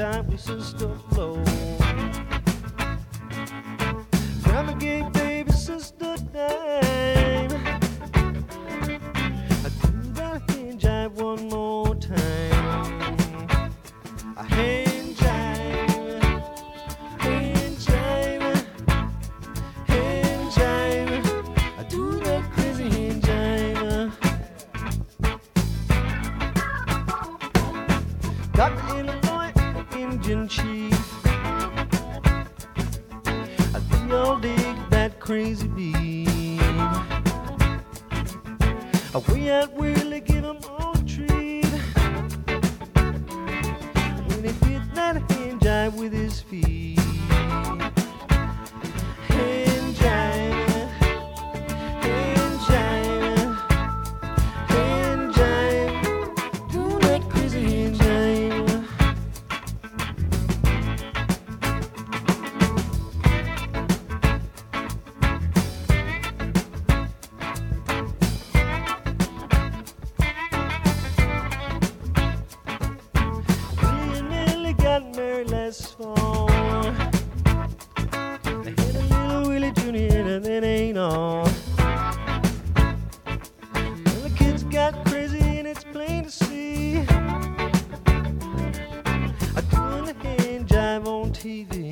jive with Sister Flo. Grandma gave baby Sister Dime. I do that hand jive one more time. A hand jive, hand jive, hand jive. I do that crazy hand jive. Dr. Illinois, Indian chief. I think y'all dig that crazy beat. We out really give 'em all a treat. When he did that hand jive with his feet. Hand jive, hand jive, hand jive. Do that crazy hand jive. Got married last fall. They had a little Willie Jr. and that ain't all. Well, the kids got crazy and it's plain to see. I doing the hand jive on TV.